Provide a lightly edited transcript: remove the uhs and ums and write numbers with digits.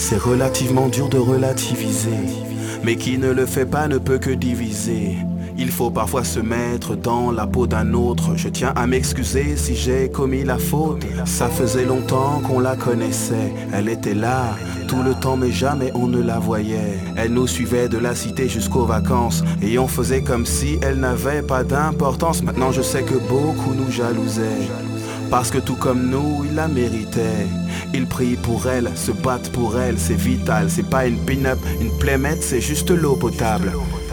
C'est relativement dur de relativiser, mais qui ne le fait pas ne peut que diviser. Il faut parfois se mettre dans la peau d'un autre. Je tiens à m'excuser si j'ai commis la faute. Ça faisait longtemps qu'on la connaissait. Elle était là tout le temps mais jamais on ne la voyait. Elle nous suivait de la cité jusqu'aux vacances et on faisait comme si elle n'avait pas d'importance. Maintenant je sais que beaucoup nous jalousaient, parce que tout comme nous, ils la méritaient. Ils prient pour elle, se battent pour elle, c'est vital. C'est pas une pin-up, une playmate, c'est juste l'eau potable.